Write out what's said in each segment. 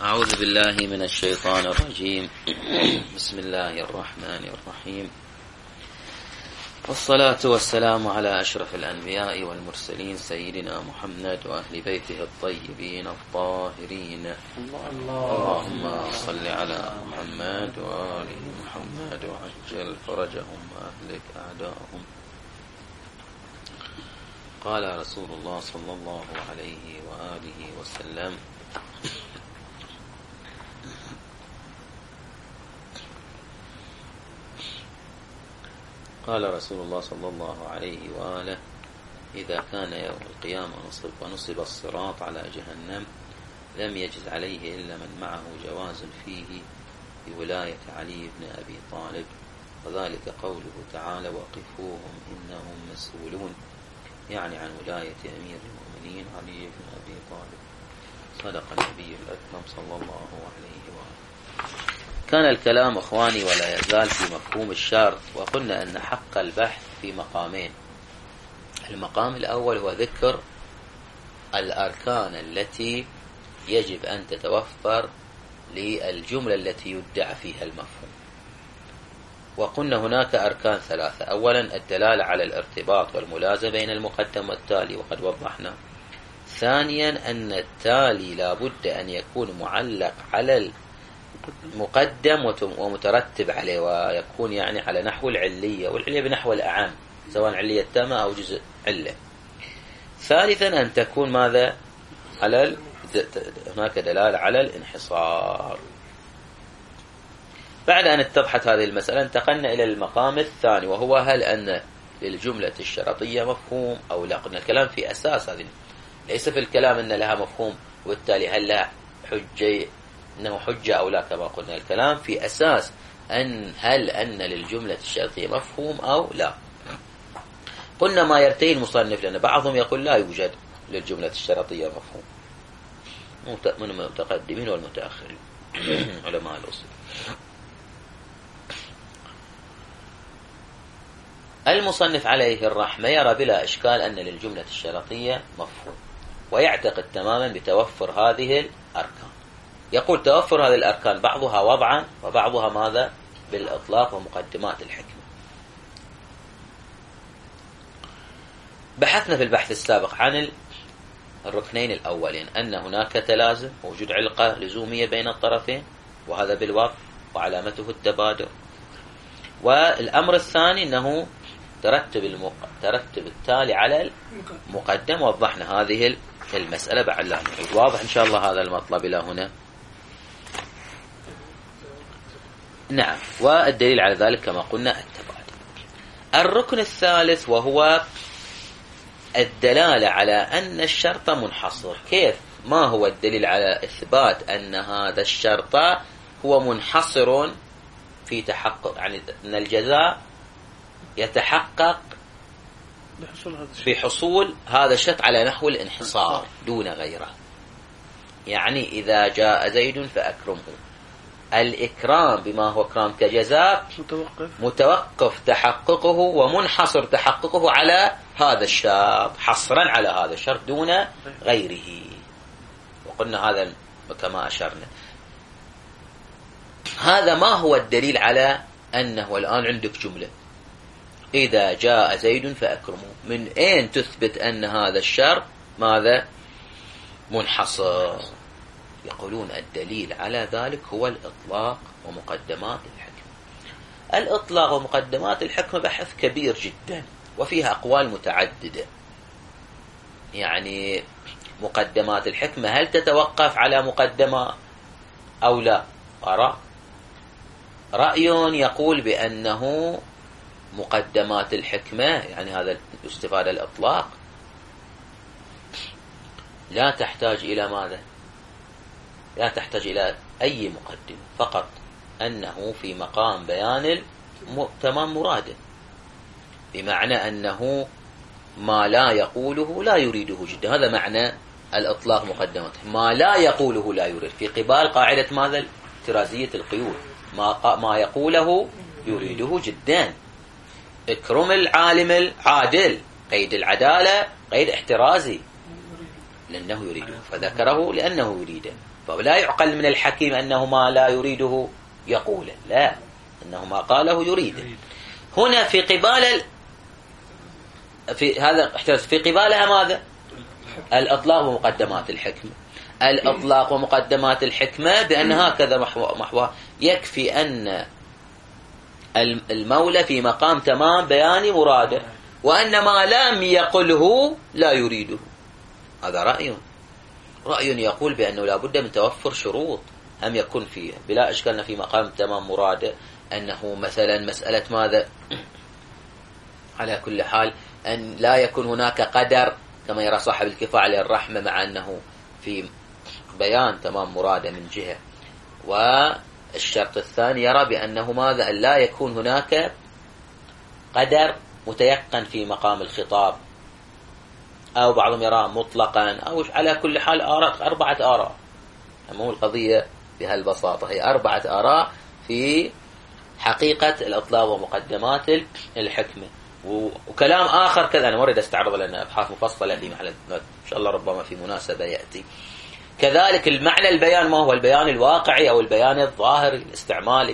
أعوذ بالله من الشيطان الرجيم. بسم الله الرحمن الرحيم، والصلاة والسلام على أشرف الأنبياء والمرسلين سيدنا محمد وأهل بيته الطيبين الطاهرين. اللهم صل على محمد وآل محمد وعجل فرجهم وأهلك أعداءهم. قال رسول الله صلى الله عليه وآله وسلم: قال رسول الله صلى الله عليه وآله: إذا كان يوم القيامة ونصب الصراط على جهنم لم يجز عليه إلا من معه جواز فيه بولاية علي بن أبي طالب، وذلك قوله تعالى: وقفوهم إنهم مسؤولون، يعني عن ولاية أمير المؤمنين علي بن أبي طالب. صدق النبي الأكرم صلى الله عليه وآله. كان الكلام أخواني ولا يزال في مفهوم الشرط، وقلنا أن حق البحث في مقامين. المقام الأول هو ذكر الأركان التي يجب أن تتوفر للجملة التي يدعى فيها المفهوم، وقلنا هناك أركان ثلاثة: أولا الدلالة على الارتباط والملازمة بين المقدم والتالي، وقد وضحنا. ثانيا أن التالي لا بد أن يكون معلق على مقدم ومترتب عليه، ويكون يعني على نحو العلية، والعلية بنحو الأعم سواء علية تامة أو جزء علة. ثالثا أن تكون ماذا؟ على هناك دلالة على الانحصار. بعد أن اتضحت هذه المسألة انتقلنا إلى المقام الثاني، وهو هل أن للجملة الشرطية مفهوم أو لا. قلنا الكلام في أساس هذه، ليس في الكلام أن لها مفهوم وبالتالي هل لها حجة إنه حجة أو لا. كما قلنا الكلام في أساس هل أن للجملة الشرطية مفهوم أو لا. قلنا ما يرتئي المصنف، لأن بعضهم يقول لا يوجد للجملة الشرطية مفهوم، من المتقدمين والمتأخرين علماء الأصول. المصنف عليه الرحمة يرى بلا إشكال أن للجملة الشرطية مفهوم، ويعتقد تماما بتوفر هذه الأركان. يقول توفر هذه الأركان بعضها وضعا وبعضها ماذا؟ بالإطلاق ومقدمات الحكمة. بحثنا في البحث السابق عن الركنين الأولين، أن هناك تلازم، وجود علقة لزومية بين الطرفين، وهذا بالوضع وعلامته التبادر. والأمر الثاني أنه ترتب التالي على المقدم. وضحنا هذه المسألة بعد لا نعيد. واضح إن شاء الله هذا المطلب إلى هنا؟ نعم. والدليل على ذلك كما قلنا التبادل. الركن الثالث وهو الدلالة على أن الشرط منحصر. كيف؟ ما هو الدليل على إثبات أن هذا الشرط هو منحصر في تحقق، يعني أن الجزاء يتحقق بحصول هذا الشرط على نحو الانحصار دون غيره. يعني إذا جاء زيد فأكرمه، الإكرام بما هو إكرام كجزاء متوقف تحققه ومنحصر تحققه على هذا الشرط، حصرا على هذا الشرط دون غيره. وقلنا هذا كما أشرنا. هذا ما هو الدليل على أنه الآن عندك جملة إذا جاء زيد فأكرمه، من أين تثبت أن هذا الشرط ماذا؟ منحصر. يقولون الدليل على ذلك هو الإطلاق ومقدمات الحكمة. الإطلاق ومقدمات الحكمة بحث كبير جدا، وفيها أقوال متعددة. يعني مقدمات الحكمة هل تتوقف على مقدمة أو لا؟ رأي يقول بأنه مقدمات الحكمة، يعني هذا استفاد الإطلاق، لا تحتاج إلى ماذا؟ لا تحتاج إلى أي مقدمة، فقط أنه في مقام بيان تمام مراده، بمعنى أنه ما لا يقوله لا يريده جدا. هذا معنى الإطلاق مقدمات. ما لا يقوله لا يريد، في قبال قاعدة ماذا؟ احترازية القيود. ما يقوله يريده جدا. اكرم العالم العادل، قيد العدالة قيد احترازي، لأنه يريده، فذكره لأنه يريده. فلا يعقل من الحكيم أنه ما لا يريده يقوله، لا، أنه ما قاله يريده. هنا في قبال في هذا احترز في قبالها ماذا؟ الإطلاق ومقدمات الحكمة. الإطلاق ومقدمات الحكمة بأن هكذا محور يكفي أن المولى في مقام تمام بيان مراده، وأن ما لم يقله لا يريده. هذا رأي يقول بأنه لا بد من توفر شروط هم يكون فيها بلا إشكالنا في مقام تمام مراده، أنه مثلا مسألة ماذا على كل حال أن لا يكون هناك قدر كما يرى صاحب الكفاية للرحمة، مع أنه في بيان تمام مراده من جهة. والشرط الثاني يرى بأنه ماذا أن لا يكون هناك قدر متيقن في مقام الخطاب، أو بعضهم يرى مطلقا، أو على كل حال آراء 4 آراء. مو القضية بهالبساطة، هي 4 آراء في حقيقة الإطلاق ومقدمات الحكمة. وكلام آخر كذا أنا أريد أستعرض لنا أبحاث مفصلة في محل إن شاء الله ربما في مناسبة يأتي. كذلك المعنى البيان ما هو البيان الواقعي أو البيان الظاهري الاستعمالي،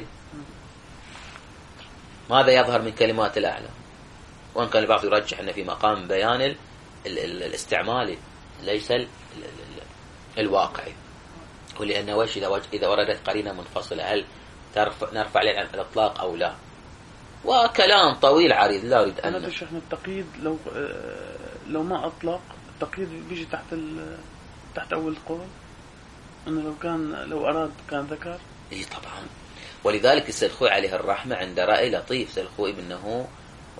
ماذا يظهر من كلمات الأعلى، وإن كان البعض يرجح أن في مقام بيان الاستعمالي ليس الواقعي، ولأن وجه إذا وردت قرينة منفصلة هل نرفع عليه الإطلاق أو لا، وكلام طويل عريض لا أريد أن أنا بشرح التقييد. لو ما أطلق التقييد بيجي تحت أول القول، أنه لو أراد كان ذكر. إيه طبعا. ولذلك السيد خوي عليه الرحمة عند رأي لطيف سيد خوي منه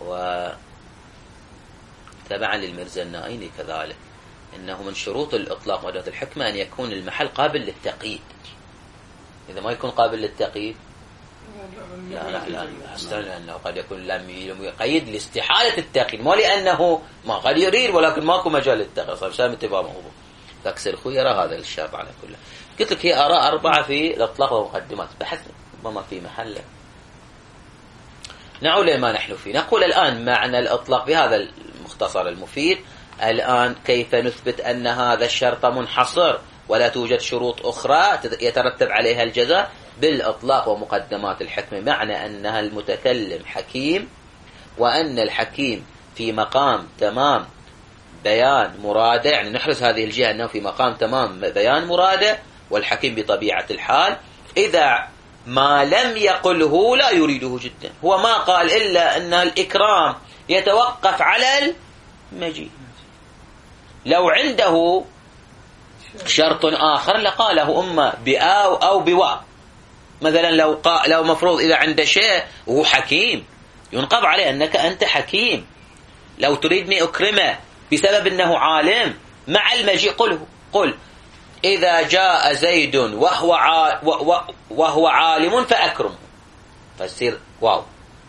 وتبعا للمرزا النائيني كذلك، إنه من شروط الإطلاق وأداة الحكمة أن يكون المحل قابل للتقييد. إذا ما يكون قابل للتقييد لا لأنه قد يكون لم يقيد لاستحالة التقييد، مو لأنه ما قد يريد ولكن ماكو مجال للتقييد. صار سامي اتباع موضوع فاكسر خوي يرى هذا الشاب على كله. قلت لك هي آراء 4 في الإطلاق ومقدمات، بحث ربما في محله. نعود لما نحن فيه. نقول الآن معنى الإطلاق بهذا المختصر المفيد. الآن كيف نثبت أن هذا الشرط منحصر ولا توجد شروط أخرى يترتب عليها الجزاء؟ بالإطلاق ومقدمات الحكمة، معنى أنها المتكلم حكيم، وأن الحكيم في مقام تمام بيان مراده، يعني نحرز هذه الجهة أنه في مقام تمام بيان مراده، والحكيم بطبيعة الحال إذا ما لم يقله لا يريده جدا. هو ما قال إلا أن الإكرام يتوقف على المجيء. لو عنده شرط آخر لقاله أما بآو أو بواء. مثلا لو مفروض إذا عنده شيء وهو حكيم ينقض عليه أنك أنت حكيم، لو تريدني أكرمه بسبب أنه عالم مع المجيء قل إذا جاء زيد وهو عالم فأكرمه، فتصير واو.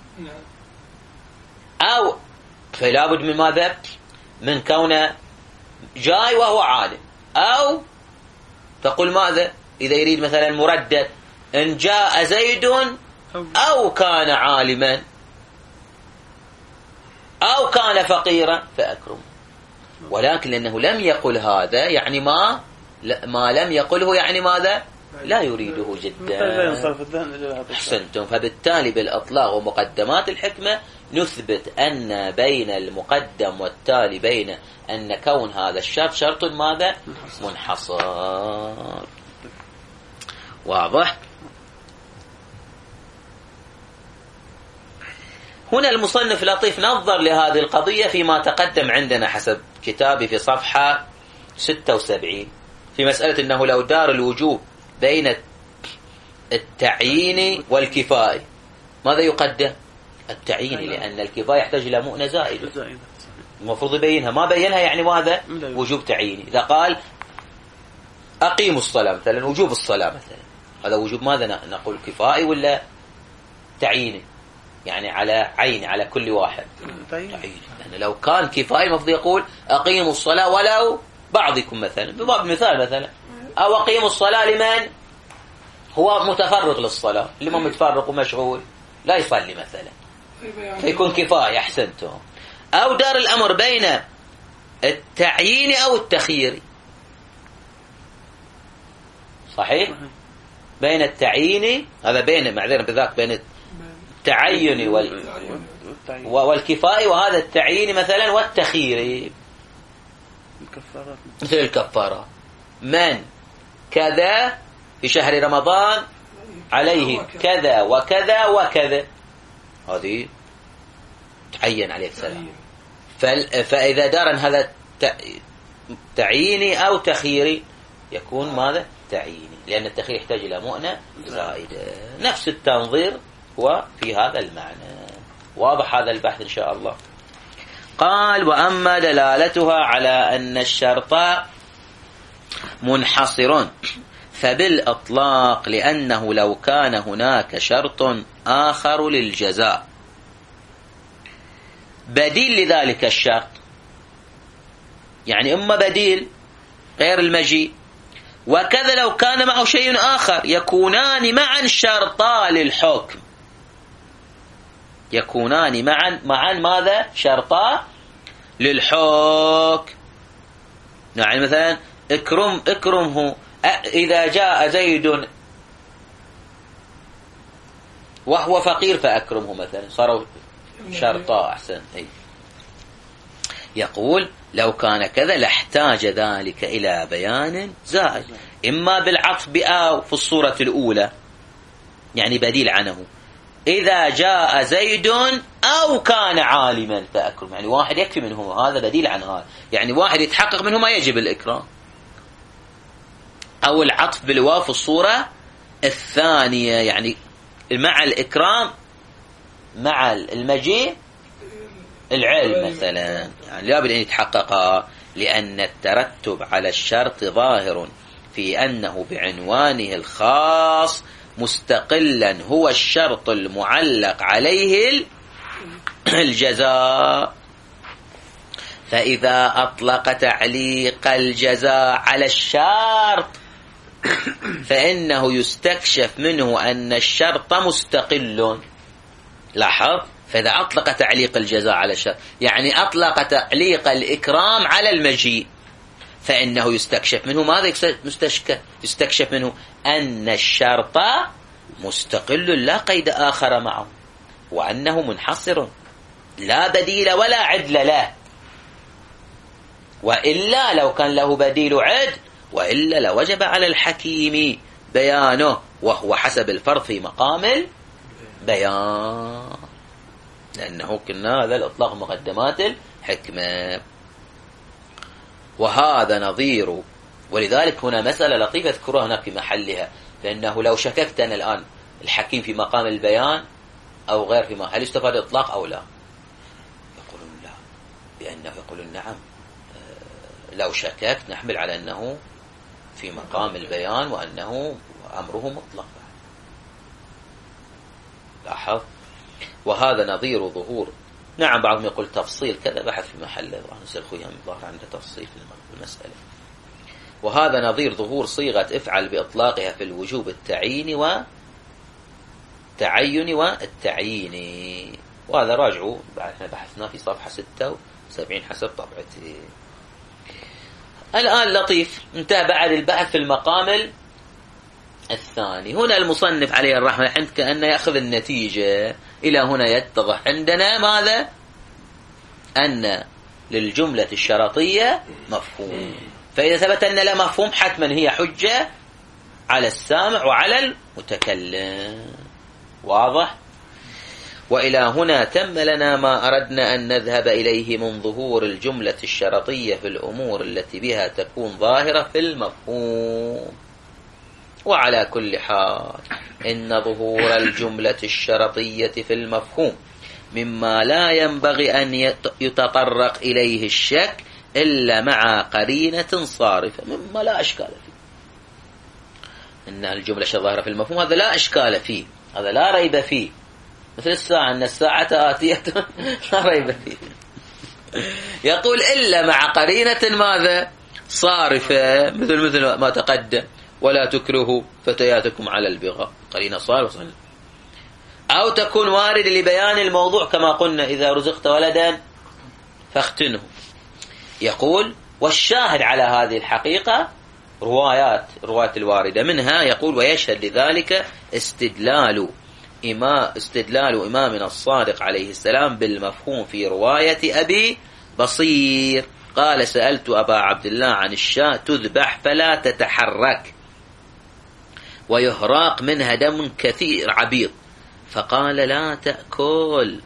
أو فلا بد من ماذا؟ من كونه جاي وهو عالم. أو تقول ماذا إذا يريد مثلا مردد إن جاء زيد أو كان عالما أو كان فقيرا فأكرمه. ولكن لأنه لم يقل هذا يعني ما لم يقله يعني ماذا؟ لا يريده جدا. أحسنتم. فبالتالي بالإطلاق ومقدمات الحكمة نثبت أن بين المقدم والتالي بين أن كون هذا الشرط شرط ماذا؟ منحصر. واضح؟ هنا المصنف لطيف نظر لهذه القضية فيما تقدم عندنا حسب كتابي في صفحة 76 في مسألة أنه لو دار الوجوب بين التعيين والكفاية ماذا يقدم؟ التعيين، لأن الكفاية يحتاج إلى مؤنة زائدة المفروض يبينها، ما بينها يعني ماذا؟ وجوب تعييني. إذا قال أقيموا الصلاة مثلا، وجوب الصلاة مثلا، هذا وجوب ماذا نقول؟ كفائي ولا تعييني؟ يعني على عين على كل واحد تعييني. يعني لو كان كفائي المفروض يقول أقيموا الصلاة ولو بعضكم مثلا، بباب مثال مثلا، أو أقيموا الصلاة لمن هو متفرغ للصلاة، لمن متفرغ ومشغول لا يصلي مثلا، فيكون كفاية. أحسنتم. أو دار الأمر بين التعيين أو التخيير، صحيح؟ بين التعيين، هذا بين معذرة بذاك بين التعين والكفاءة، وهذا التعيين مثلا والتخيير مثل الكفارة. من كذا في شهر رمضان عليه كذا وكذا وكذا، هذه تعين عليه السلام. فإذا دار هذا تعييني أو تخييري يكون ماذا؟ تعييني، لأن التخيير يحتاج إلى مؤنة زائدة. نفس التنظير هو في هذا المعنى. واضح هذا البحث إن شاء الله. قال: وأما دلالتها على أن الشرط منحصر فبالإطلاق، لأنه لو كان هناك شرط آخر للجزاء بديل لذلك الشرط، يعني إما بديل غير المجيء، وكذا لو كان معه شيء آخر يكونان معا شرطا للحكم. يكونان معا ماذا؟ شرطا للحكم. يعني مثلا اكرمه إذا جاء زيد وهو فقير فأكرمه مثلا، صاروا شرطا. أحسن. يقول: لو كان كذا لاحتاج ذلك إلى بيان زائد، إما بالعطف بآو في الصورة الأولى يعني بديل عنه، إذا جاء زيد أو كان عالما فأكرم، يعني واحد يكفي منهما، هذا بديل عن هذا، يعني واحد يتحقق منهما يجب الإكرام. أو العطف بالواو في الصورة الثانية، يعني مع الإكرام مع المجيء العلم مثلا، يعني لابد أن يتحققا، لأن الترتب على الشرط ظاهر في أنه بعنوانه الخاص مستقلا هو الشرط المعلق عليه الجزاء. فإذا أطلق تعليق الجزاء على الشرط فإنه يستكشف منه أن الشرط مستقل. لاحظ، فإذا أطلق تعليق الجزاء على الشرط يعني أطلق تعليق الإكرام على المجيء، فإنه يستكشف منه ماذا؟ يستكشف منه أن الشرط مستقل لا قيد آخر معه، وأنه منحصر لا بديل ولا عدل له، وإلا لو كان له بديل عدل وإلا لوجب على الحكيم بيانه، وهو حسب الفرض في مقام البيان، لأنه كنا هذا الإطلاق مقدمات الحكمة. وهذا نظير، ولذلك هنا مسألة لطيفة اذكرها هنا في محلها، لأنه لو شككت أنا الآن الحكيم في مقام البيان أو غير في هل يستفاد إطلاق أو لا؟ يقولون لا، بأنه يقولون نعم، لو شككت نحمل على أنه في مقام البيان وأنه أمره مطلق. لاحظ. وهذا نظير ظهور، نعم بعضهم يقول تفصيل كذا، بحث في محله، نسأل خويا من ظاهر عنده تفصيل في المسألة. وهذا نظير ظهور صيغة افعل بإطلاقها في الوجوب التعيين والتعيين، وهذا راجعوا احنا بحثنا في صفحة 76 حسب طبعتي. الآن لطيف، انتهى بعد البحث في المقام الثاني. هنا المصنف عليه الرحمة عند كأنه يأخذ النتيجة إلى هنا يتضح عندنا ماذا؟ أن للجملة الشرطية مفهوم، فإذا ثبت أن لا مفهوم حتما هي حجة على السامع وعلى المتكلم. واضح؟ وإلى هنا تم لنا ما أردنا أن نذهب إليه من ظهور الجملة الشرطية في الأمور التي بها تكون ظاهرة في المفهوم. وعلى كل حال إن ظهور الجملة الشرطية في المفهوم مما لا ينبغي أن يتطرق إليه الشك إلا مع قرينة صارفة، مما لا أشكال فيه. إن الجملة الظاهرة في المفهوم هذا لا أشكال فيه، هذا لا ريب فيه، مثل الساعة أن الساعة آتية لا ريب فيه. يقول إلا مع قرينة ماذا؟ صارفة، مثل ما تقدم، ولا تكرهوا فتياتكم على البغاء، قرينة صارفة، أو تكون وارد لبيان الموضوع كما قلنا إذا رزقت ولدا فاختنه. يقول والشاهد على هذه الحقيقة رواية الواردة منها يقول: ويشهد لذلك استدلال إمامنا الصادق عليه السلام بالمفهوم في رواية أبي بصير قال: سألت أبا عبد الله عن الشاة تذبح فلا تتحرك ويهراق منها دم كثير عبيط، فقال: لا تأكل،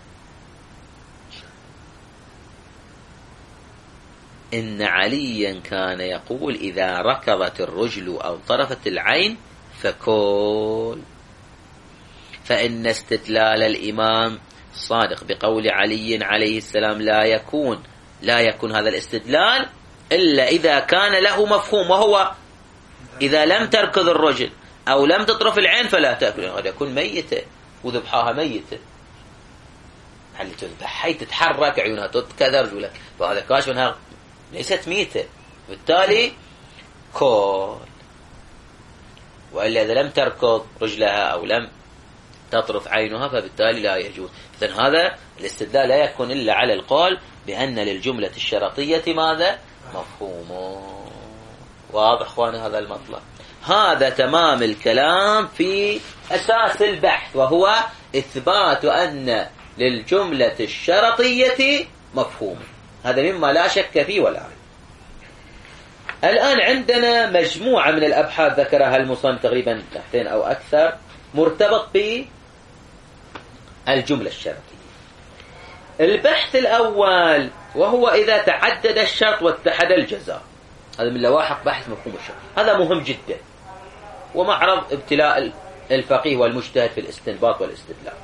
إن عليا كان يقول: إذا ركضت الرجل أو طرفت العين فكل. فإن استدلال الإمام الصادق بقول علي عليه السلام لا يكون هذا الاستدلال إلا إذا كان له مفهوم، وهو إذا لم تركض الرجل أو لم تطرف العين فلا تأكل، قد يكون ميتة وذبحها ميتة، هل تذبح هي تتحرك عيونها تتكدر رجلها، فهذا كاشف أنها ليست ميتة، بالتالي كل. وإلا إذا لم تركض رجلها أو لم تطرف عينها فبالتالي لا يجوز. إذن هذا الاستدلال لا يكون إلا على القول بأن للجملة الشرطية ماذا؟ مفهوم. واضح أخواني هذا المطلب؟ هذا تمام الكلام في أساس البحث، وهو إثبات أن للجملة الشرطية مفهوم. هذا مما لا شك فيه ولا ريب. الآن عندنا مجموعة من الأبحاث ذكرها المصنف، تقريبا بحثين أو أكثر، مرتبط بالجملة الشرطية. البحث الأول وهو إذا تعدد الشرط واتحد الجزاء، هذا من لواحق بحث مفهوم الشرط، هذا مهم جدا ومعرض ابتلاء الفقيه والمجتهد في الاستنباط والاستدلال.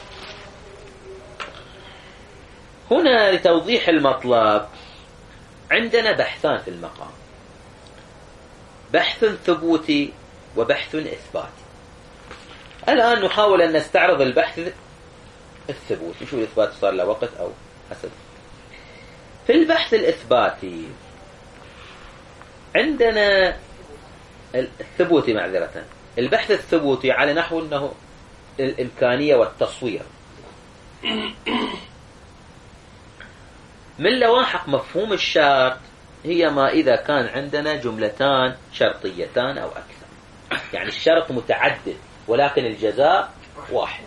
هنا لتوضيح المطلب عندنا بحثان في المقام، بحث ثبوتي وبحث إثباتي. الآن نحاول أن نستعرض البحث الثبوتي، نشوف الإثبات صار له وقت أو حسب. في البحث الإثباتي عندنا الثبوتي معذرة، البحث الثبوتي على نحو أنه الإمكانية والتصوير. من لواحق مفهوم الشرط هي ما إذا كان عندنا جملتان شرطيتان أو أكثر، يعني الشرط متعدد ولكن الجزاء واحد.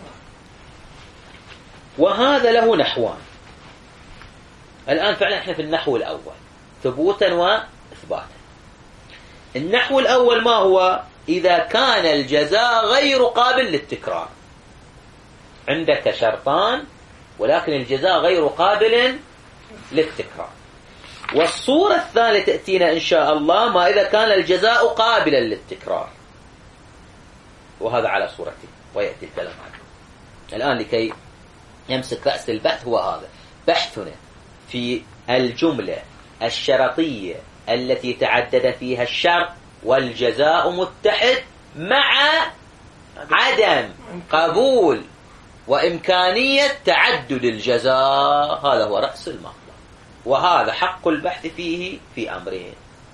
وهذا له نحوان. الآن فعلا احنا في النحو الأول ثبوتا وإثباتا. النحو الأول ما هو؟ إذا كان الجزاء غير قابل للتكرار، عندك شرطان ولكن الجزاء غير قابل للتكرار. والصورة الثانية تأتينا إن شاء الله ما إذا كان الجزاء قابلا للتكرار، وهذا على صورته ويأتي الكلام عنه. الآن لكي يمسك رأس البحث هو هذا بحثنا في الجملة الشرطية التي تعدد فيها الشرط والجزاء متحد مع عدم قبول وإمكانية تعدد الجزاء. هذا هو رأس المطلب، وهذا حق البحث فيه في أمرين: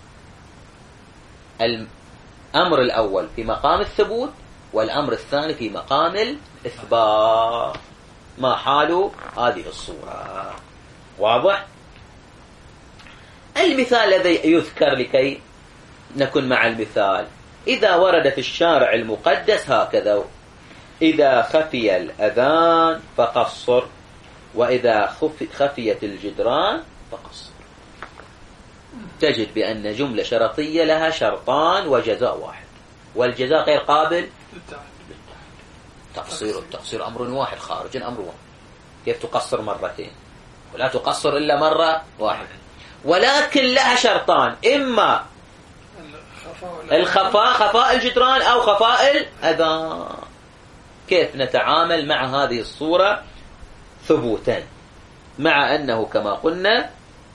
الأمر الأول في مقام الثبوت، والأمر الثاني في مقام الإثبات. ما حال هذه الصورة؟ واضح؟ المثال الذي يذكر لكي نكون مع المثال: إذا ورد في الشارع المقدس هكذا: إذا خفي الأذان فقصر، وإذا خفيت الجدران فقصر. تجد بأن جملة شرطية لها شرطان وجزاء واحد، والجزاء غير قابل التقصير أمر واحد، خارج أمر واحد. كيف تقصر مرتين؟ ولا تقصر إلا مرة واحدة. ولكن لها شرطان: إما خفاء الجدران أو خفاء الأذان. كيف نتعامل مع هذه الصورة ثبوتا، مع أنه كما قلنا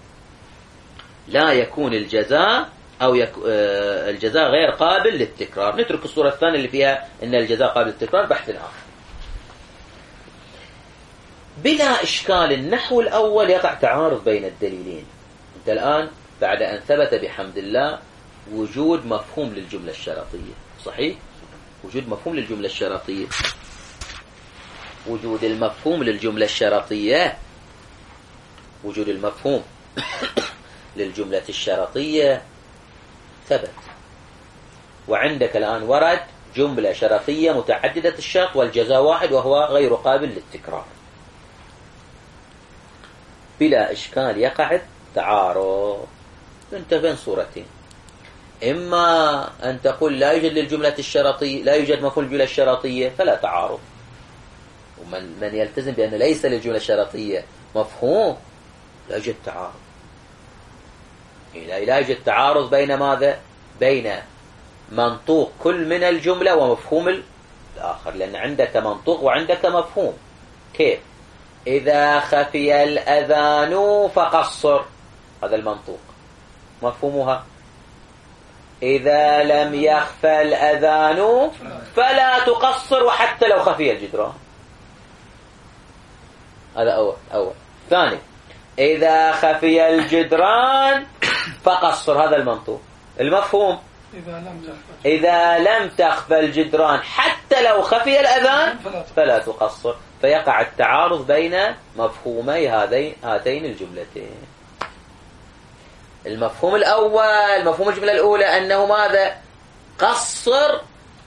لا يكون الجزاء أو الجزاء غير قابل للتكرار؟ نترك الصورة الثانية اللي فيها أن الجزاء قابل للتكرار، بحث آخر. بلا إشكال النحو الأول يقع تعارض بين الدليلين. أنت الآن بعد أن ثبت بحمد الله وجود مفهوم للجملة الشرطية، صحيح؟ وجود مفهوم للجملة الشرطية، وجود المفهوم للجملة الشرطية، وجود المفهوم للجملة الشرطية ثبت. وعندك الآن ورد جملة شرطية متعددة الشرط والجزاء واحد وهو غير قابل للتكرار. بلا إشكال يقع التعارض. أنت بين صورتين: إما أن تقول لا يوجد للجملة الشرطية، لا يوجد مفعول الجملة الشرطية فلا تعارض، ومن يلتزم بأن ليس للجملة الشرطية مفهوم لا يوجد تعارض. لا يوجد تعارض بين ماذا؟ بين منطوق كل من الجملة ومفهوم الآخر، لأن عندك منطوق وعندك مفهوم. كيف؟ إذا خفي الأذان فقصر، هذا المنطوق. مفهومها: إذا لم يخفى الأذان فلا تقصر وحتى لو خفي الجدران. هذا أول. ثاني: إذا خفي الجدران فقصر، هذا المنطوق. المفهوم: إذا لم تخفى الجدران حتى لو خفي الأذان فلا تقصر. فيقع التعارض بين مفهومي هاتين الجملتين. المفهوم الأول، مفهوم الجملة الأولى، أنه ماذا؟ قصر،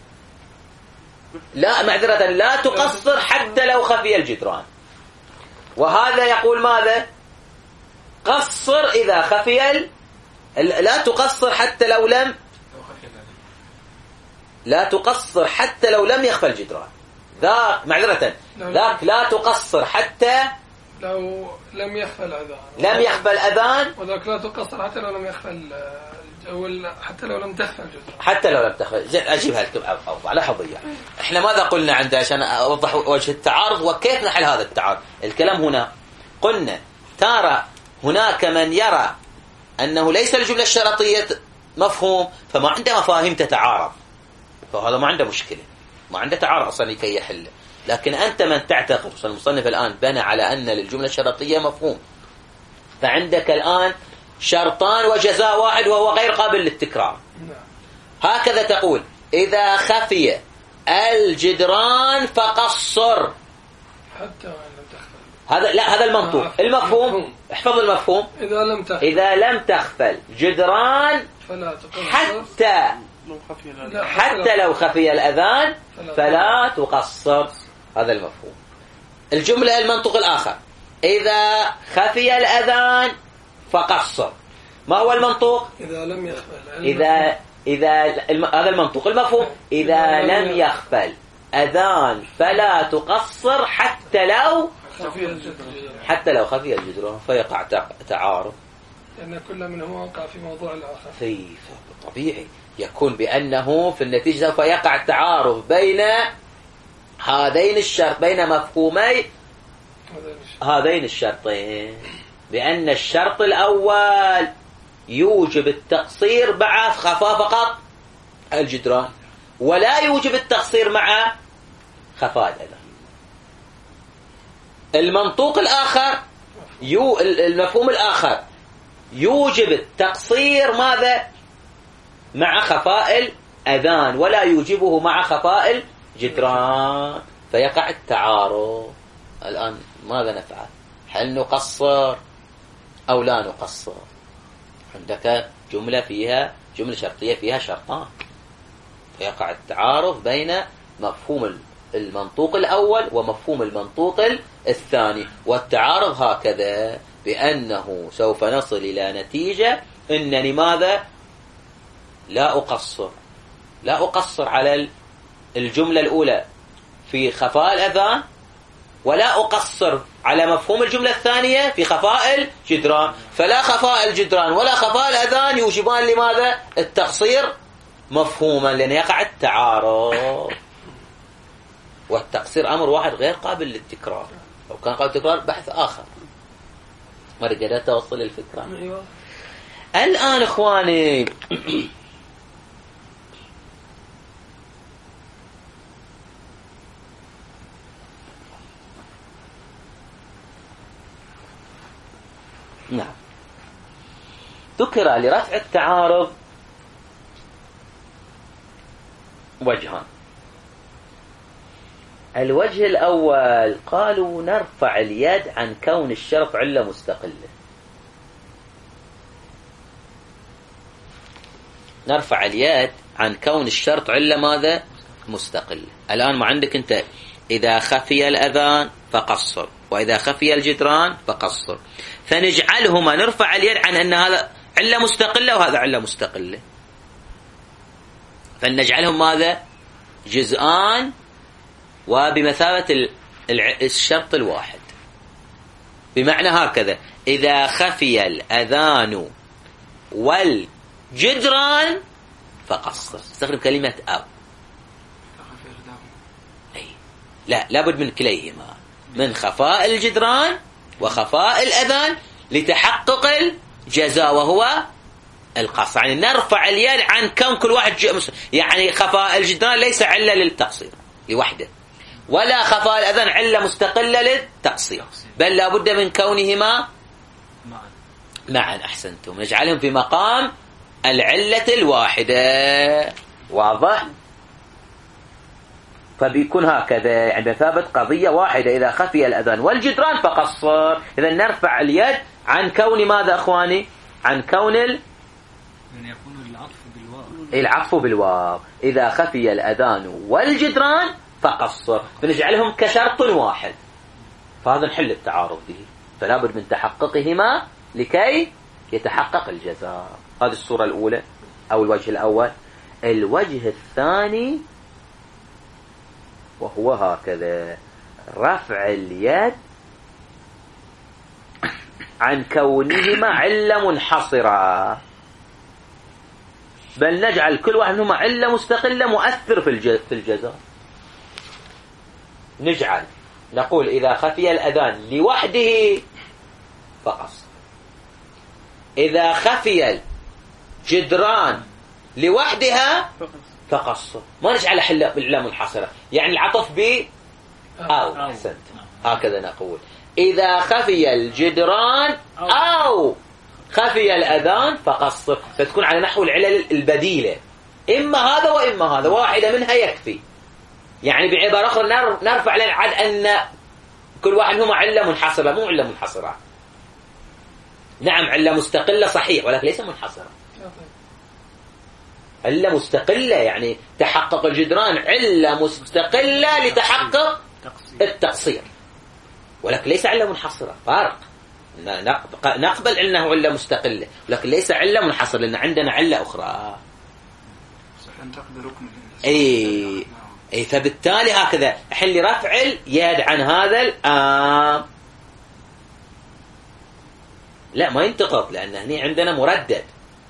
لا معذرة، لا تقصر حتى لو خفي الجدران. وهذا يقول ماذا؟ قصر إذا خفي لا تقصر حتى لو لم، لا تقصر حتى لو لم يخفى الجدران. ذاك معذرة، ذاك لا تقصر حتى لو لم يخفى الأذان، لم يخفى الأذان، وذاك لا تقصر حتى لو لم يخفى حتى لو لم تخفى الجدران، حتى لو لم تخفى. أجيبها لكم أوضح لحظية. إحنا ماذا قلنا عنده عشان أوضح وجه التعارض وكيف نحل هذا التعارض؟ الكلام هنا قلنا ترى هناك من يرى أنه ليس الجملة الشرطية مفهوم، فما عنده مفاهيم تتعارض، فهذا ما عنده مشكلة، ما عنده تعارض أصلا لكي يحل. لكن أنت من تعتقد، المصنف الآن بنى على أن للجملة الشرطية مفهوم، فعندك الآن شرطان وجزاء واحد وهو غير قابل للتكرار. هكذا تقول: إذا خفي الجدران فقصر، حتى لم تخفى. هذا لا، هذا المنطوق. المفهوم، احفظ المفهوم: إذا لم تخفى الجدران حتى لو خفي الأذان فلا تقصر، هذا المفهوم. الجملة المنطق الآخر: إذا خفي الأذان فقصر. ما هو المنطوق؟ إذا لم يخفى. هذا المنطوق. المفهوم: إذا لم يخفى الأذان فلا تقصر حتى لو خفي الجدران. فيقع تعارض، لأن كل منهما وقع في موضوع الآخر. في طبيعي يكون بأنه في النتيجة سوف يقع التعارض بين هذين الشرط، بين مفهومي هذين الشرطين، بأن الشرط الأول يوجب التقصير مع خفاء فقط الجدران، ولا يوجب التقصير مع خفاء الأذان. المنطوق الآخر، المفهوم الآخر يوجب التقصير ماذا؟ مع خفاء الأذان، ولا يوجبه مع خفاء الجدران، فيقع التعارض. الآن ماذا نفعل؟ هل نقصر أو لا نقصر؟ عندك جملة شرطية فيها شرطان، فيقع التعارض بين مفهوم المنطوق الأول ومفهوم المنطوق الثاني. والتعارض هكذا، بأنه سوف نصل إلى نتيجة أنني ماذا؟ لا أقصر على الجملة الأولى في خفاء الأذان، ولا أقصر على مفهوم الجملة الثانية في خفاء الجدران. فلا خفاء الجدران ولا خفاء الأذان يوجبان لماذا؟ التقصير مفهوما، لأن يقع التعارض. والتقصير أمر واحد غير قابل للتكرار، لو كان قابل للتكرار بحث آخر. مرجع توصل الفكرة. الآن إخواني نعم، ذكر لرفع التعارض وجهان. الوجه الأول قالوا نرفع اليد عن كون الشرط علة مستقلة. نرفع اليد عن كون الشرط علة ماذا؟ مستقلة. الآن ما عندك أنت إذا خفي الأذان فقصر، وإذا خفي الجدران فقصر، فنجعلهما نرفع اليد عن أن هذا علة مستقلة وهذا علة مستقلة، فنجعلهم ماذا؟ جزءان وبمثابة الشرط الواحد. بمعنى هكذا: إذا خفي الأذان والجدران فقصر. استخدم كلمة أو. لا، لابد من كليهما، من خفاء الجدران وخفاء الأذان لتحقق الجزاء وهو القصر. يعني نرفع اليد عن كون كل واحد يعني خفاء الجدران ليس علة للتقصير لوحده، ولا خفاء الأذان علة مستقلة للتقصير، بل لابد من كونهما معا. أحسنتم. نجعلهم في مقام العلة الواحدة. واضح؟ فبيكون هكذا، يعني بمثابة قضية واحدة: إذا خفي الأذان والجدران فقصر. إذا نرفع اليد عن كون ماذا أخواني؟ عن كون يكون العطف بالواو. إذا خفي الأذان والجدران فقصر، فنجعلهم كشرط واحد، فهذا نحل التعارض به، فلا بد من تحققهما لكي يتحقق الجزاء. هذه الصورة الأولى أو الوجه الأول. الوجه الثاني وهو هكذا: رفع اليد عن كونهما علة منحصرة، بل نجعل كل واحد منهما علة مستقلة مؤثر في الجزاء. نقول إذا خفي الأذان لوحده فقصر، إذا خفي الجدران لوحدها فقصر. ما نجعل علة منحصرة، يعني العطف ب أو. أحسنت. هكذا نقول: إذا خفي الجدران أو خفي الأذان فقصر، فتكون على نحو العلل البديلة، إما هذا وإما هذا، واحدة منها يكفي. يعني بعبارة أخرى نرفع عن أن كل واحد منهما علة منحصرة، مو علة منحصرة. نعم علة مستقلة صحيح، ولكن ليس منحصرة. علة مستقلة يعني تحقق الجدران، علة مستقلة لتحقق التقصير، ولكن ليس علة منحصرة. فارق. نقبل أنه علة مستقلة، ولكن ليس علة منحصرة، لأن عندنا علة أخرى. أي فبالتالي هكذا حل رفع اليد عن هذا الآم. لا ما ينتقض، لأن هنا عندنا مردد.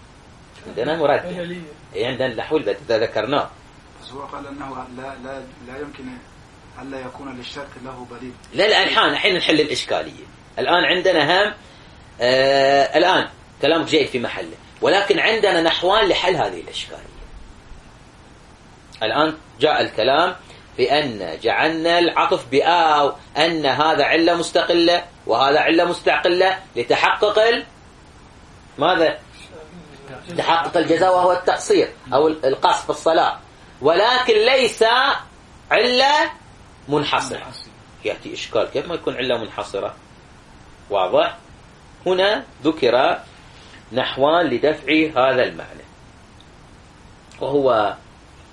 عندنا النحو إذا ذكرناه. بس هو قال أنه لا يمكن ألا يكون للشرط له بديل. لا الحين نحل الإشكالية. الآن عندنا الآن كلامك جيد في محله، ولكن عندنا نحوان لحل هذه الإشكالية. الآن جاء الكلام بأن جعلنا العطف بآو، أن هذا علة مستقلة وهذا علة مستقلة لتحقق ماذا؟ تحقق الجزاء وهو التقصير أو القصر في الصلاة، ولكن ليس علة منحصرة. يأتي إشكال: كيف ما يكون علة منحصرة؟ واضح؟ هنا ذكر نحوان لدفع هذا المعنى، وهو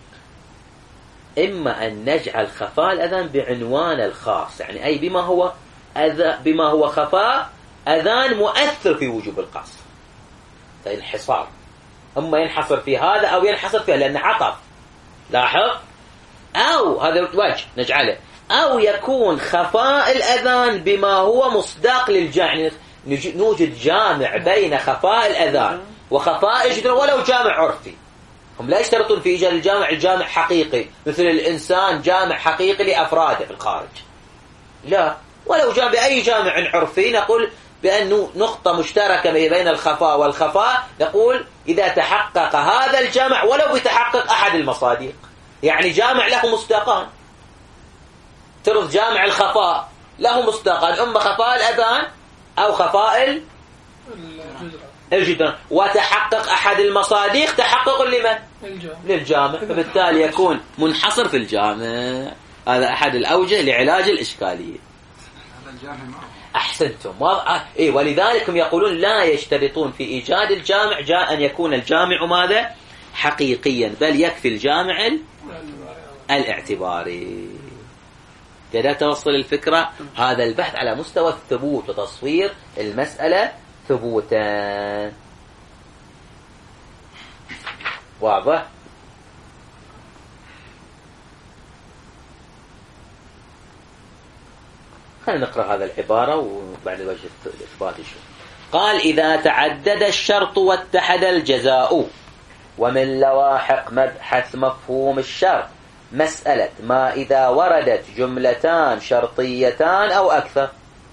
إما أن نجعل خفاء الأذان بعنوان الخاص، يعني أي بما هو خفاء أذان مؤثر في وجوب القصر، فالانحصار أما ينحصر في هذا أو ينحصر فيها، لأن عطف. لاحظ. أو هذا وجه نجعله، أو يكون خفاء الأذان بما هو مصداق للجامع، يعني نوجد جامع بين خفاء الأذان وخفاء الجدران، ولو جامع عرفي. هم لا يشترطون في إيجاد الجامع حقيقي، مثل الإنسان جامع حقيقي لأفراده في الخارج، لا، ولو جاء بأي جامع عرفي نقول بأنه نقطة مشتركة بين الخفاء والخفاء، نقول إذا تحقق هذا الجامع ولو بتحقق أحد المصادق، يعني جامع له مصداقان. ترد جامع الخفاء له مصداقان، إما خفاء الأذان أو خفاء الجدران، وتحقق أحد المصادق تحقق لمن؟ للجامع، فبالتالي يكون منحصر في الجامع. هذا أحد الأوجه لعلاج الإشكالية. أحسنتم. ولذلك هم يقولون لا يشترطون في إيجاد الجامع أن يكون الجامع ماذا؟ حقيقيا، بل يكفي الجامع الاعتباري. كده توصل الفكرة. هذا البحث على مستوى الثبوت وتصوير المسألة ثبوتا. واضح؟ خلينا نقرأ هذا العبارة وبعد وجه الإثبات شو. قال: إذا تعدد الشرط واتحد الجزاء. ومن لواحق مبحث مفهوم الشرط مسألة ما إذا وردت جملتان شرطيتان أو أكثر،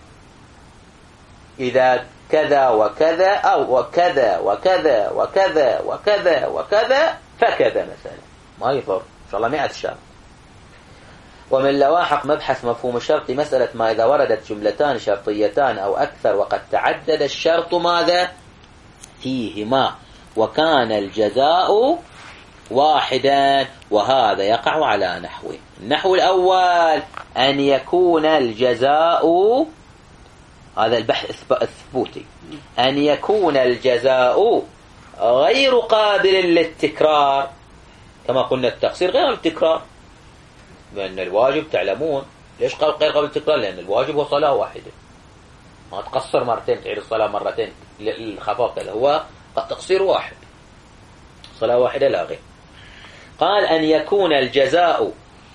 إذا كذا وكذا أو وكذا وكذا وكذا وكذا وكذا فكذا مثلا، ما يضر إن شاء الله 100 شرط. ومن لواحق مبحث مفهوم الشرط مسألة ما إذا وردت جملتان شرطيتان أو أكثر وقد تعدد الشرط ماذا فيهما وكان الجزاء واحدا، وهذا يقع على نحوه. النحو الأول أن يكون الجزاء، هذا البحث الثبوتي، أن يكون الجزاء غير قابل للتكرار، كما قلنا التقصير غير التكرار، لأن الواجب تعلمون ليش غير قابل للتكرار؟ لأن الواجب هو صلاة واحدة، ما تقصر مرتين تعيد الصلاة مرتين للخفاف، كذا هو تقصير واحد، صلاة واحدة لا غير. قال أن يكون الجزاء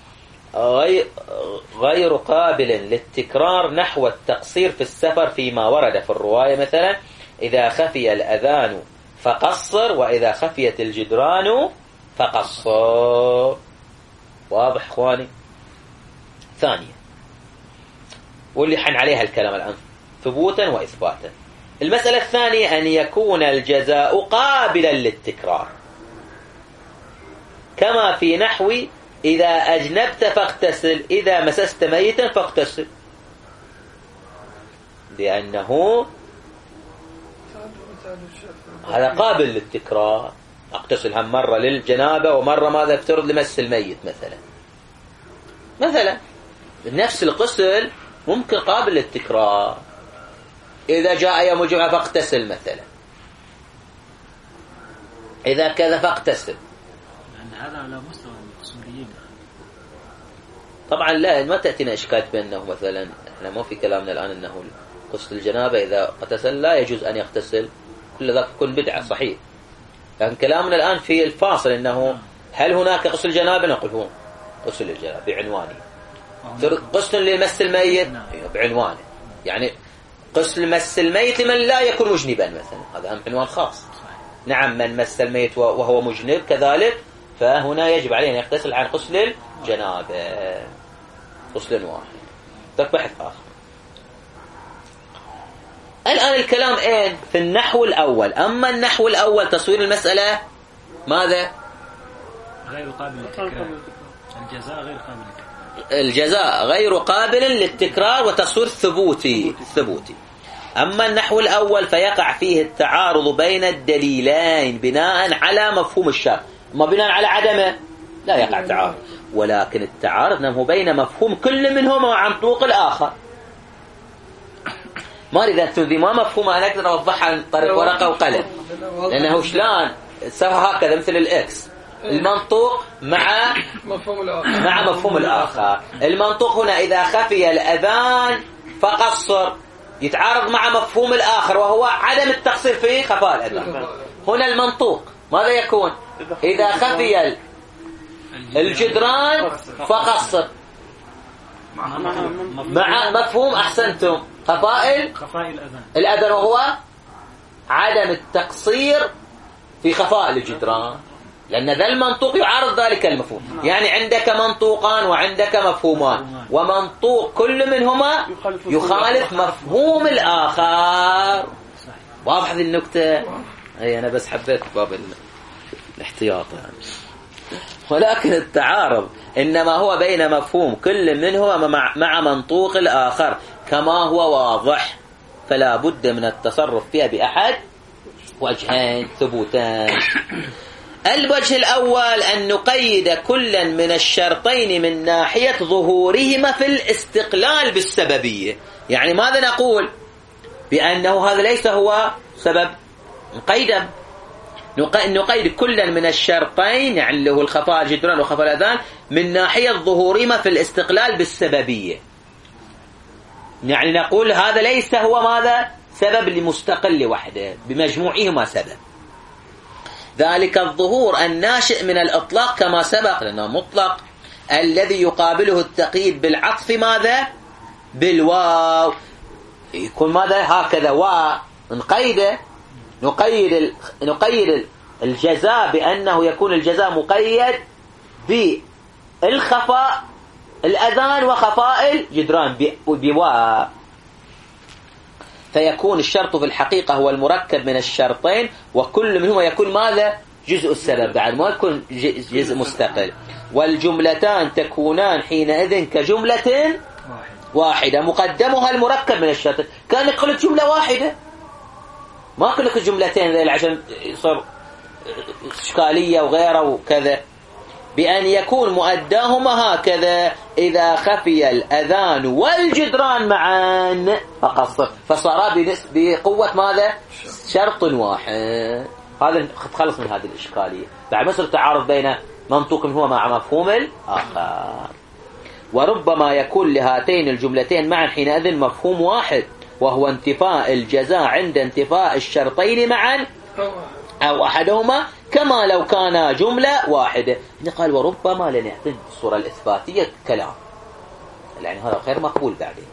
غير قابل للتكرار نحو التقصير في السفر فيما ورد في الرواية، مثلا إذا خفي الأذان فقصر وإذا خفيت الجدران فقصر. واضح إخواني؟ ثانية، واللي حن عليها الكلام الآن ثبوتا وإثباتا. المسألة الثانية أن يكون الجزاء قابلا للتكرار، كما في نحو إذا أجنبت فاغتسل، إذا مسست ميتا فاغتسل، لأنه هذا قابل للتكرار. أغتسل هم مرة للجنابة ومرة ماذا افترض لمس الميت مثلا نفس الغسل ممكن قابل للتكرار. إذا جاء يوم الجمعة فاغتسل مثلا، إذا كذا فاغتسل. هذا على مستوى الأصوليين طبعا لا، ما تأتينا إشكال بأنه مثلا احنا ما في كلامنا الآن أنه غسل الجنابة إذا اغتسل لا يجوز أن يغتسل، كل ذلك يكون بدعة صحيح. لكن كلامنا الآن في الفاصل أنه هل هناك غسل جنابة؟ نقول هو غسل الجنابة بعنوانه، غسل لمس الميت بعنوانه، يعني غسل مس الميت من لا يكون مجنبا مثلا، هذا هم عنوان خاص. نعم، من مس الميت وهو مجنب كذلك فهنا يجب عليه أن يغتسل عن غسل الجنابة، غسل واحد. ده بحث آخر. الآن الكلام إيه في النحو الأول. أما النحو الأول تصوير المسألة ماذا؟ غير قابل للتكرار، الجزاء غير قابل للتكرار، الجزاء غير قابل للتكرار وتصوير ثبوتي. أما النحو الأول فيقع فيه التعارض بين الدليلين بناء على مفهوم الشرط، ما بناء على عدمه لا يقع تعارض، ولكن التعارض هو بين مفهوم كل منهما عن طرق الآخر. ما أريد أن تذي ما مفهوم أنا أقدر أوضحها عن طريق ورقة وقلم، لأنه شلون سوى هكذا مثل الإكس، المنطوق مع مفهوم الآخر. المنطوق هنا إذا خفي الأذان فقصر يتعارض مع مفهوم الآخر وهو عدم التقصير في خفاء الأذان. هنا المنطوق ماذا يكون؟ إذا خفي الجدران فقصر مع مفهوم أحسنتم خفاء الأذان وهو عدم التقصير في خفاء الجدران، لأن ذا المنطوق يعارض ذلك المفهوم. يعني عندك منطوقان وعندك مفهومان، ومنطوق كل منهما يخالف مفهوم الآخر. واضح هذه النكتة؟ أي أنا بس حبيت باب الاحتياط يعني. ولكن التعارض إنما هو بين مفهوم كل منهما مع منطوق الآخر كما هو واضح، فلا بد من التصرف فيها بأحد وجهين ثبوتان. الوجه الأول أن نقيد كلا من الشرطين من ناحية ظهورهما في الاستقلال بالسببية. يعني ماذا نقول؟ بأنه هذا ليس هو سبب، نقيده نقيد كلا من الشرطين، يعني اللي هو الخفاء الجدران وخفاء الأذان، من ناحية ظهورهما في الاستقلال بالسببية. يعني نقول هذا ليس هو ماذا سبب لمستقل لوحده، بمجموعهما سبب. ذلك الظهور الناشئ من الإطلاق كما سبق، لأنه مطلق الذي يقابله التقييد بالعطف ماذا بالواو، يكون ماذا هكذا نقيد الجزاء بأنه يكون الجزاء مقيد بالخفاء الأذان وخفاء الجدران بواو، فيكون الشرط في الحقيقة هو المركب من الشرطين، وكل منهما يكون ماذا جزء السبب بعد، ما يكون جزء مستقل. والجملتان تكونان حينئذ كجملة واحدة مقدمها المركب من الشرط. كان قلت جملة واحدة، ما قلت جملتين عشان يصير إشكالية وغيره وكذا، بأن يكون مؤداهما هكذا إذا خفي الأذان والجدران معا فقصر، فصار بقوة ماذا شرط واحد. هذا تخلص من هذه الإشكالية، بعد ما يصير تعارض بين منطوق هو مع مفهوم الآخر. وربما يكون لهاتين الجملتين معا حينئذ مفهوم واحد، وهو انتفاء الجزاء عند انتفاء الشرطين معا أو أحدهما، كما لو كان جملة واحدة. قال وربما لن يعطي الصورة الإثباتية كلام، يعني هذا غير مقبول بعدين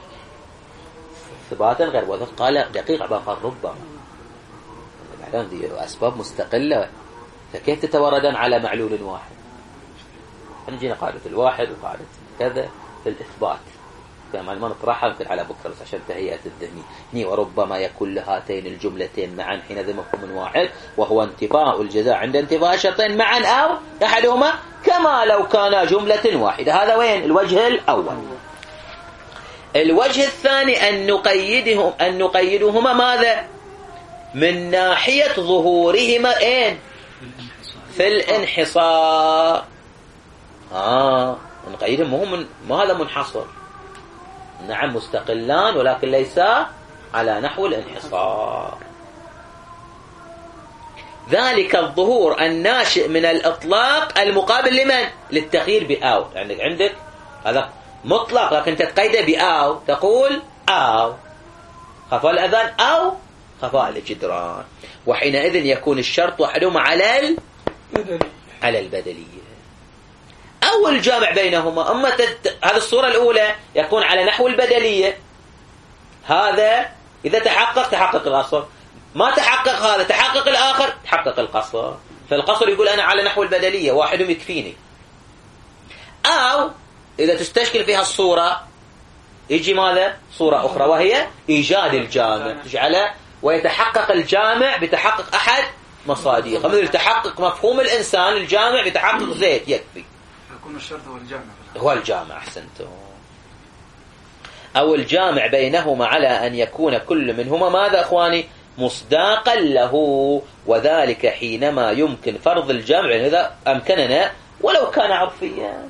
إثباتا غير وثق. قال دقيق عبارة ربما، بعدين دي أسباب مستقلة، فكيف تتوردان على معلول واحد؟ نجينا قاعدة الواحد وقاعدة كذا في الإثبات، كما ما نطرحها يمكن على بكرة بس عشان تهيئة الذهني. وربما يكون لهاتين الجملتين معا حينئذ مفهوم واحد، وهو انتفاء الجزاء عند انتفاء الشرطين معا أو أحدهما، كما لو كان جملة واحدة. هذا وين الوجه الأول. الوجه الثاني أن نقيدهما ماذا من ناحية ظهورهما في الانحصار. نقيدهم ما هذا منحصر، نعم مستقلان ولكن ليس على نحو الانحصار. ذلك الظهور الناشئ من الإطلاق المقابل لمن للتغيير بآو. عندك هذا مطلق لكن تتقيد بآو، تقول آو خفاء الأذان أو خفاء الجدران، وحينئذ يكون الشرط وحدهما على البدلية أو الجامع بينهما. أما هذه الصورة الأولى يكون على نحو البدلية، هذا إذا تحقق الأصل، ما تحقق هذا تحقق الآخر تحقق القصر، فالقصر يقول أنا على نحو البدلية واحد يكفيني. أو إذا تستشكل فيها الصورة يجي ماذا صورة أخرى وهي إيجاد الجامع، تجعله ويتحقق الجامع بتحقق أحد مصاديق، مثل تحقق مفهوم الإنسان الجامع بتحقق زيت يكفي، يكون الشرط هو الجامع أحسنتم. أو الجامع بينهما على أن يكون كل منهما ماذا أخواني مصداقا له، وذلك حينما يمكن فرض الجمع، إذا أمكننا ولو كان عرفيا،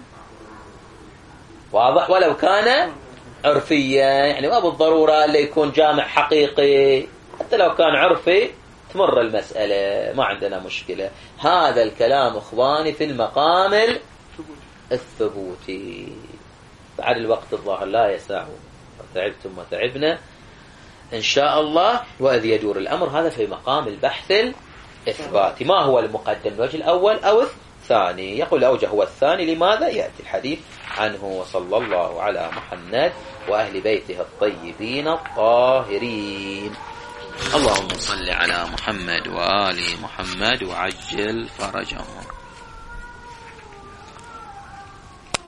واضح، ولو كان عرفيا، يعني ما بالضرورة اللي يكون جامع حقيقي، حتى لو كان عرفي تمر المسألة ما عندنا مشكلة. هذا الكلام أخواني في المقام الثبوتي. بعد الوقت الظاهر لا يسع، تعبتم وتعبنا إن شاء الله، وإذ يدور الأمر هذا في مقام البحث الإثباتي. ما هو المقدم الوجه الأول أو الثاني؟ يقول الأوجه هو الثاني. لماذا؟ يأتي الحديث عنه. وصلى الله على محمد وأهل بيته الطيبين الطاهرين. اللهم صل على محمد وآل محمد وعجل فرجهم.